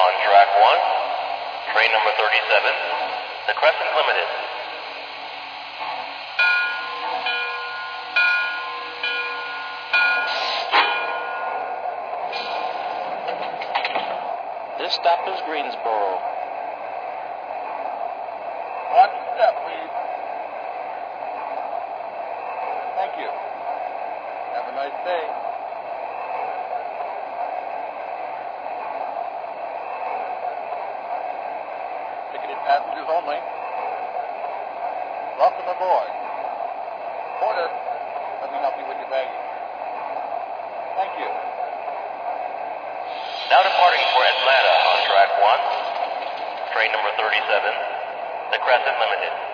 on track 1, train number 37, the Crescent Limited. This stop is Greensboro. Watch the step, please. Thank you. Have a nice day. Ticketed passengers only. Welcome aboard. Porter, let me help you with your baggage. Thank you. Now departing for Atlanta on track 1, train number 37, the Crescent Limited.